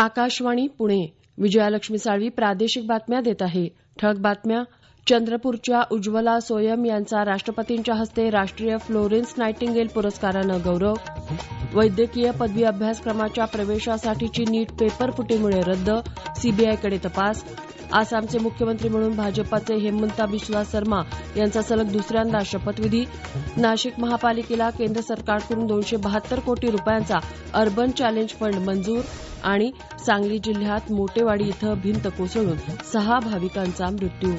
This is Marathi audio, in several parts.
आकाशवाणी पुणे. विजयालक्ष्मी साळवी प्रादेशिक बातम्या देत आहे. ठळक बातम्या. चंद्रपूरच्या उज्ज्वला सोयम यांचा राष्ट्रपतींच्या हस्ते राष्ट्रीय फ्लोरेन्स नायटिंगेल पुरस्कारानं गौरव. वैद्यकीय पदवी अभ्यासक्रमाच्या प्रवेशासाठीची नीट पेपरफुटीमुळे रद्द, सीबीआयकडे तपास. आसामचे मुख्यमंत्री म्हणून भाजपाचे हिमंता बिस्वा सर्मा यांचा सलग दुसऱ्यांदा शपथविधी. नाशिक महापालिकेला केंद्र सरकारकडून 272 कोटी रुपयांचा अर्बन चॅलेंज फंड मंजूर. आणि सांगली जिल्ह्यात मोटेवाडी इथं भिंत कोसळून 6 भाविकांचा मृत्यू.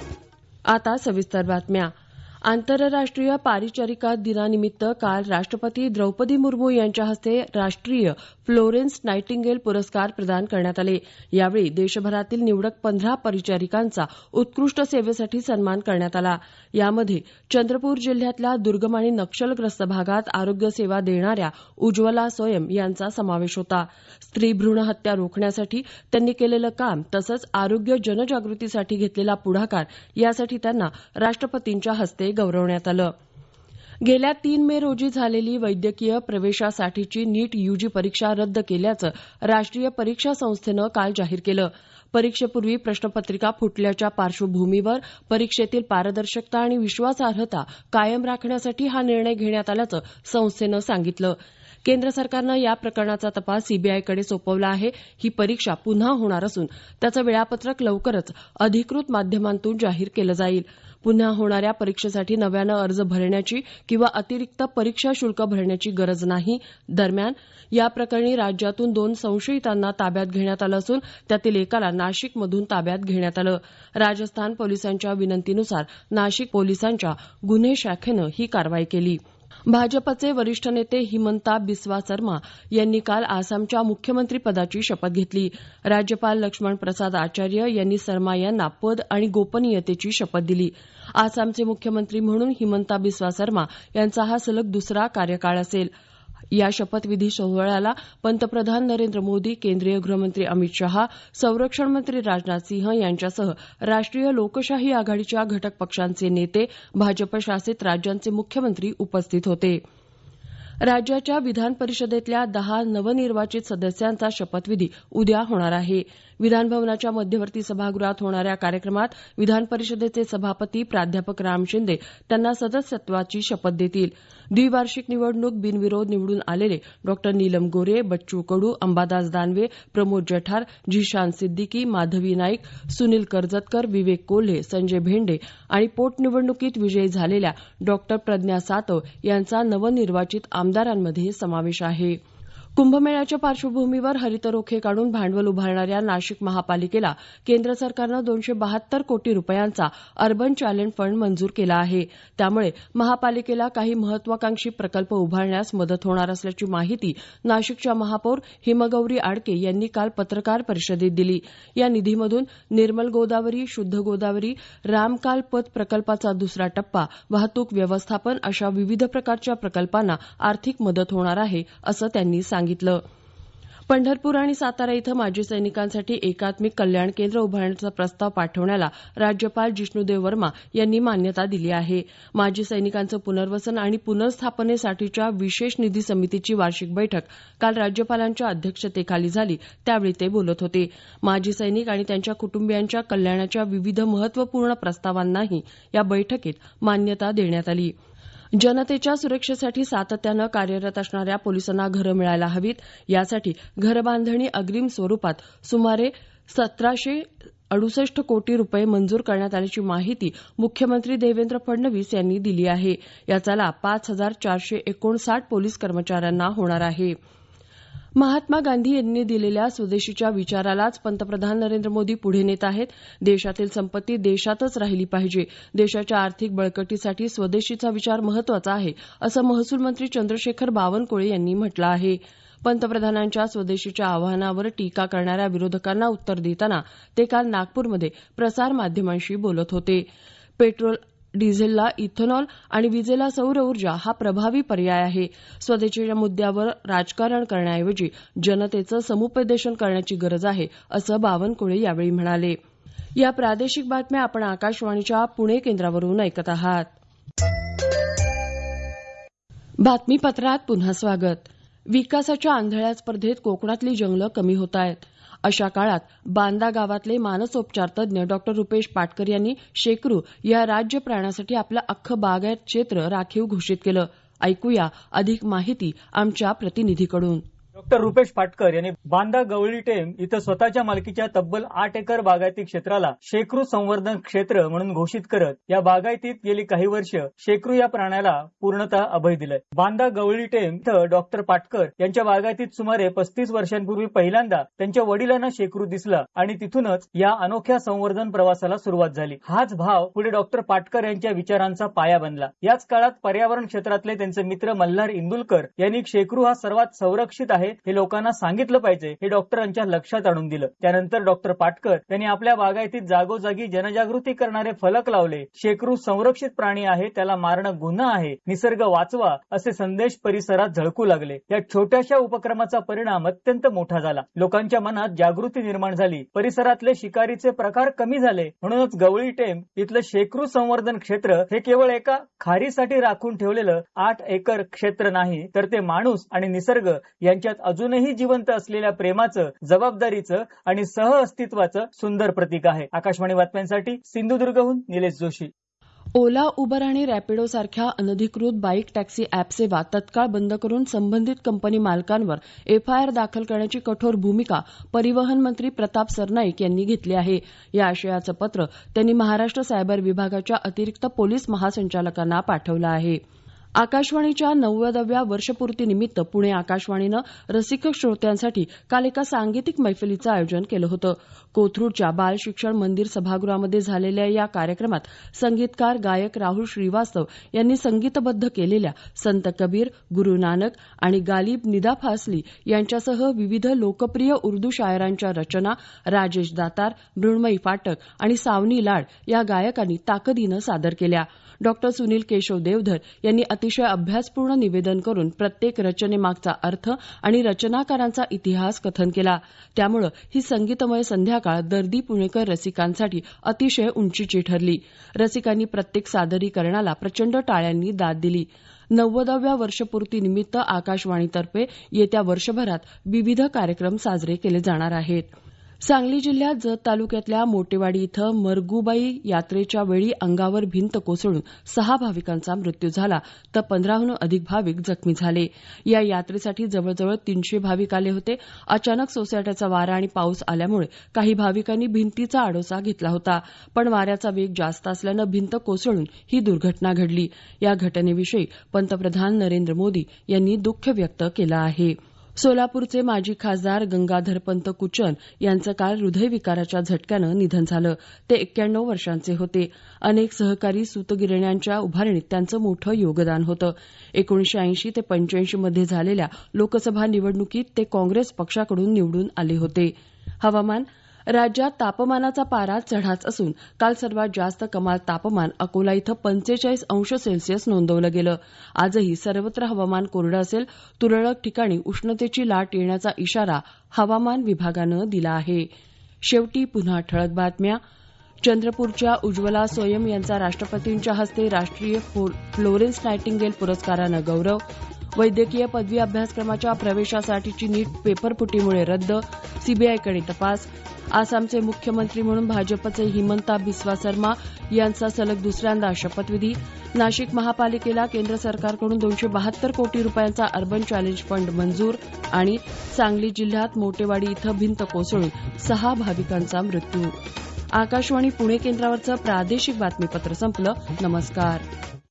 आता सविस्तर बातम्या. आंतरराष्ट्रीय पारिचारिका दिनानिमित्त काल राष्ट्रपती द्रौपदी मुर्मू यांच्या हस्ते राष्ट्रीय फ्लोरेन्स नायटिंगेल पुरस्कार प्रदान करण्यात आले. यावेळी देशभरातील निवडक 15 परिचारिकांचा उत्कृष्ट सेवेसाठी सन्मान करण्यात आला. यामध्ये चंद्रपूर जिल्ह्यातल्या दुर्गम आणि नक्षलग्रस्त भागात आरोग्य सेवा देणाऱ्या उज्ज्वला सोयम यांचा समावेश होता. स्त्री भ्रूण हत्या रोखण्यासाठी त्यांनी केलेलं काम तसंच आरोग्य जनजागृतीसाठी घेतलेला पुढाकार यासाठी त्यांना राष्ट्रपतींच्या हस्ते गौरवण्यात आलं. गेल्या 3 मे रोजी झालेली वैद्यकीय प्रवेशासाठीची नीट यूजी परीक्षा रद्द केल्याचं राष्ट्रीय परीक्षा संस्थेनं काल जाहीर केलं. परीक्षेपूर्वी प्रश्नपत्रिका फुटल्याच्या पार्श्वभूमीवर परीक्षेतील पारदर्शकता आणि विश्वासार्हता कायम राखण्यासाठी हा निर्णय घेण्यात आल्याचं संस्थेनं सांगितलं. केंद्र सरकारनं या प्रकरणाचा तपास सीबीआयकडे सोपवला आहे. ही परीक्षा पुन्हा होणार असून त्याचं वेळापत्रक लवकरच अधिकृत माध्यमांतून जाहीर केलं जाईल. पुन्हा होणाऱ्या परीक्षेसाठी नव्यानं अर्ज भरण्याची किंवा अतिरिक्त परीक्षा शुल्क भरण्याची गरज नाही. दरम्यान या प्रकरणी राज्यातून 2 संशयितांना ताब्यात घेण्यात आलं असून त्यातील एकाला नाशिकमधून ताब्यात घेण्यात आलं. राजस्थान पोलिसांच्या विनंतीनुसार नाशिक पोलिसांच्या गुन्हे शाखेनं ही कारवाई केली. भाजपचे वरिष्ठ नेते हिमंता बिस्वा सर्मा यांनी काल आसामच्या मुख्यमंत्रीपदाची शपथ घेतली. राज्यपाल लक्ष्मण प्रसाद आचार्य यांनी सर्मा यांना पद आणि गोपनीयतेची शपथ दिली. आसामचे मुख्यमंत्री म्हणून हिमंता बिस्वा सर्मा यांचा हा सलग दुसरा कार्यकाळ असेल. या शपथविधी सोहळ्याला पंतप्रधान नरेंद्र मोदी, केंद्रीय गृहमंत्री अमित शहा, संरक्षण मंत्री राजनाथ सिंह यांच्यासह राष्ट्रीय लोकशाही आघाडीच्या घटक पक्षांचे नेते, भाजप शासित राज्यांचे मुख्यमंत्री उपस्थित होते. राज्याच्या विधान परिषदेतल्या 10 नवनिर्वाचित सदस्यांचा शपथविधी उद्या होणार आहे. विधानभवनाच्या मध्यवर्ती सभागृहात होणाऱ्या कार्यक्रमात विधान परिषदेचे सभापती प्राध्यापक राम शिंदे त्यांना सदस्यत्वाची शपथ देतील. द्विवार्षिक निवडणूक बिनविरोध निवडून आलेले डॉ. नीलम गोऱ्हे, बच्चू कडू, अंबादास दानवे, प्रमोद जठार, झिशान सिद्दीकी, माधवी नाईक, सुनील कर्जतकर, विवेक कोल्हे, संजय भेंडे आणि पोटनिवडणुकीत विजयी झालेल्या डॉ. प्रज्ञा सातव यांचा नवनिर्वाचित आमदारांमध्ये समावेश आहे. कुंभमेळ्याच्या पार्श्वभूमीवर हरित रोखे काढून भांडवल उभारणाऱ्या नाशिक महापालिकेला केंद्र सरकारनं 272 कोटी रुपयांचा अर्बन चॅलेंज फंड मंजूर केला आहे. त्यामुळे महापालिकेला काही महत्वाकांक्षी प्रकल्प उभारण्यास मदत होणार असल्याची माहिती नाशिकच्या महापौर हिमगौरी आडके यांनी काल पत्रकार परिषदेत दिली. या निधीमधून निर्मल गोदावरी, शुद्ध गोदावरी, रामकाल पथ प्रकल्पाचा दुसरा टप्पा, वाहतूक व्यवस्थापन अशा विविध प्रकारच्या प्रकल्पांना आर्थिक मदत होणार आहे असं त्यांनी सांगितलं. पंढरपूर आणि सातारा इथं माजी सैनिकांसाठी एकात्मिक कल्याण केंद्र उभारण्याचा प्रस्ताव पाठवण्याला राज्यपाल जिष्णुदेव वर्मा यांनी मान्यता दिली आहे. माजी सैनिकांचं पुनर्वसन आणि पुनर्स्थापनेसाठीच्या विशेष निधी समितीची वार्षिक बैठक काल राज्यपालांच्या अध्यक्षतेखाली झाली. त्यावेळी ते बोलत होते. माजी सैनिक आणि त्यांच्या कुटुंबियांच्या कल्याणाच्या विविध महत्वपूर्ण प्रस्तावांनाही या बैठकीत मान्यता देण्यात आली. जनतेच्या सुरक्षेसाठी सातत्यानं कार्यरत असणाऱ्या पोलिसांना घरं मिळायला हवीत. यासाठी घरबांधणी अग्रिम स्वरूपात सुमारे 1768 कोटी रुपये मंजूर करण्यात आल्याची माहिती मुख्यमंत्री देवेंद्र फडणवीस यांनी दिली आहे. याचा लाभ 5459 पोलीस कर्मचाऱ्यांना होणार आहे. महात्मा गांधी यांनी दिलेल्या स्वदेशीच्या विचारालाच पंतप्रधान नरेंद्र मोदी पुढे नेत आहेत. देशातील संपत्ती देशातच राहिली पाहिजे. देशाच्या आर्थिक बळकटीसाठी स्वदेशीचा विचार महत्वाचा आहे असं महसूल मंत्री चंद्रशेखर बावनकुळे यांनी म्हटलं आहे. पंतप्रधानांच्या स्वदेशीच्या आवाहनावर टीका करणाऱ्या विरोधकांना उत्तर देताना ते काल नागपूरमध्ये प्रसारमाध्यमांशी बोलत होते. पेट्रोल डिझेलला इथेनॉल आणि विजेला सौर ऊर्जा हा प्रभावी पर्याय आहे. स्वदेशीच्या मुद्द्यावर राजकारण करण्याऐवजी जनतेचं समुपदेशन करण्याची गरज आहे असं बावनकुळे यावेळी म्हणाले. या प्रादेशिक बातम्या आपण आकाशवाणीच्या पुणे केंद्रावरून ऐकत आहात. बातमीपत्रात पुन्हा स्वागत. विकासाच्या आंधळ्या स्पर्धेत कोकणातली जंगलं कमी होत आहेत. अशा काळात बांदा गावातले मानसोपचार तज्ज्ञ डॉ रुपेश पाटकर यांनी शेकरू या राज्य प्राण्यासाठी आपलं अख्खं बागायत क्षेत्र राखीव घोषित केलं. ऐकूया अधिक माहिती आमच्या प्रतिनिधीकडून. डॉ रुपेश पाटकर यांनी बांदा गवळी टेम इथं स्वतःच्या मालकीच्या तब्बल 8 एकर बागायती क्षेत्राला शेकरू संवर्धन क्षेत्र म्हणून घोषित करत या बागायतीत गेली काही वर्ष शेकरू या प्राण्याला पूर्णतः अभय दिलंय. बांदा गवळी टेम इथं डॉ पाटकर यांच्या बागायतीत सुमारे 35 वर्षांपूर्वी पहिल्यांदा त्यांच्या वडिलांना शेकरू दिसला आणि तिथूनच या अनोख्या संवर्धन प्रवासाला सुरुवात झाली. हाच भाव पुढे डॉ पाटकर यांच्या विचारांचा पाया बनला. याच काळात पर्यावरण क्षेत्रातले त्यांचे मित्र मल्हार इंदुलकर यांनी शेकरू हा सर्वात संरक्षित आहे हे लोकांना सांगितलं पाहिजे हे डॉक्टरांच्या लक्षात आणून दिलं. त्यानंतर डॉ पाटकर यांनी आपल्या बागायतीत जागोजागी जनजागृती करणारे फलक लावले. शेकरू संरक्षित प्राणी आहे, त्याला मारणं गुन्हा आहे, निसर्ग वाचवा असे संदेश परिसरात झळकू लागले. या छोट्याशा उपक्रमाचा परिणाम अत्यंत मोठा झाला. लोकांच्या मनात जागृती निर्माण झाली. परिसरातले शिकारीचे प्रकार कमी झाले. म्हणूनच गवळी टेम इथलं शेकरू संवर्धन क्षेत्र हे केवळ एका खारीसाठी राखून ठेवलेलं 8 एकर क्षेत्र नाही, तर ते माणूस आणि निसर्ग यांच्यात अजूनही जिवंत असलेल्या प्रेमाचं, जबाबदारीचं आणि सहअस्तित्वाचं सुंदर प्रतीक आहे. आकाशवाणी बातम्यांसाठी सिंधुदुर्गहून निलेश जोशी. ओला, उबर आणि रॅपिडो सारख्या अनधिकृत बाईक टॅक्सी अॅप सेवा तत्काळ बंद करून संबंधित कंपनी मालकांवर एफआयआर दाखल करण्याची कठोर भूमिका परिवहन मंत्री प्रताप सरनाईक यांनी घेतली आहे. या आशयाचं पत्र त्यांनी महाराष्ट्र सायबर विभागाच्या अतिरिक्त पोलीस महासंचालकांना पाठवलं आहे. आकाशवाणीच्या 90व्या वर्षपूर्तीनिमित्त पुणे आकाशवाणीनं रसिक श्रोत्यांसाठी काल एका सांगीतिक मैफलीचं आयोजन केलं होतं. कोथरूडच्या बाल शिक्षण मंदिर सभागृहामध्ये झालेल्या या कार्यक्रमात संगीतकार गायक राहुल श्रीवास्तव यांनी संगीतबद्ध केलेल्या संत कबीर, गुरु नानक आणि गालिब निदा फासली यांच्यासह विविध लोकप्रिय उर्दू शायरांच्या रचना राजेश दातार, मृण्मयी फाटक आणि सावनी लाड या गायकांनी ताकदीनं सादर केल्या. डॉ सुनील केशव देवधर यांनी अतिशय अभ्यासपूर्ण निवेदन करून प्रत्येक रचनेमागचा अर्थ आणि रचनाकारांचा इतिहास कथन केला. त्यामुळे ही संगीतमय संध्याकाळ दर्दी पुणेकर रसिकांसाठी अतिशय उंचीची ठरली. रसिकांनी प्रत्येक सादरीकरणाला प्रचंड टाळ्यांनी दाद दिली. 90व्या वर्षपूर्तीनिमित्त आकाशवाणीतर्फे येत्या वर्षभरात विविध कार्यक्रम साजरे केले जाणार आहेत. सांगली जिल्ह्यात जत तालुक्यातल्या मोटेवाडी इथं मरगूबाई यात्रेच्या वेळी अंगावर भिंत कोसळून 6 भाविकांचा मृत्यू झाला तर 15हून अधिक भाविक जखमी झाले. या यात्रेसाठी जवळजवळ 300 भाविक आले होते. अचानक सोसाट्याचा वारा आणि पाऊस आल्यामुळे काही भाविकांनी भिंतीचा आडोसा घेतला होता, पण वाऱ्याचा वेग जास्त असल्यानं भिंत कोसळून ही दुर्घटना घडली. या घटनेविषयी पंतप्रधान नरेंद्र मोदी यांनी दुःख व्यक्त केलं आहे. सोलापूरचे माजी खासदार गंगाधरपंत कुचन यांचं काल हृदयविकाराच्या झटक्यानं निधन झालं. ते 91 वर्षांचे होते. अनेक सहकारी सूतगिरण्यांच्या उभारणीत त्यांचं मोठं योगदान होतं. 1980 ते 85 मध्ये झालेल्या लोकसभा निवडणुकीत ते काँग्रेस पक्षाकडून निवडून आले होते. हवामान. राज्यात तापमानाचा पारा चढाच असून काल सर्वात जास्त कमाल तापमान अकोला इथं 45 अंश सेल्सिअस नोंदवलं गेलं. आजही सर्वत्र हवामान कोरडं असेल. तुरळक ठिकाणी उष्णतेची लाट येण्याचा इशारा हवामान विभागानं दिला आहे. शेवटी पुन्हा ठळक बातम्या. चंद्रपूरच्या उज्ज्वला सोयम यांचा राष्ट्रपतींच्या हस्ते राष्ट्रीय फ्लोरेन्स नायटिंगेल पुरस्कारानं गौरव. वैद्यकीय पदवी अभ्यासक्रमाच्या प्रवेशासाठीची नीट पेपरफुटीमुळे रद्द. सीबीआयकडे तपास. आसामचे मुख्यमंत्री म्हणून भाजपचे हिमंता बिस्वा सर्मा यांचा सलग दुसऱ्यांदा शपथविधी. नाशिक महापालिकेला केंद्र सरकारकडून 272 कोटी रुपयांचा अर्बन चॅलेंज फंड मंजूर. आणि सांगली जिल्ह्यात मोटेवाडी इथं भिंत कोसळून 6 भाविकांचा मृत्यू. आकाशवाणी पुणे केंद्रावरचं प्रादेशिक बातमीपत्र संपलं. नमस्कार.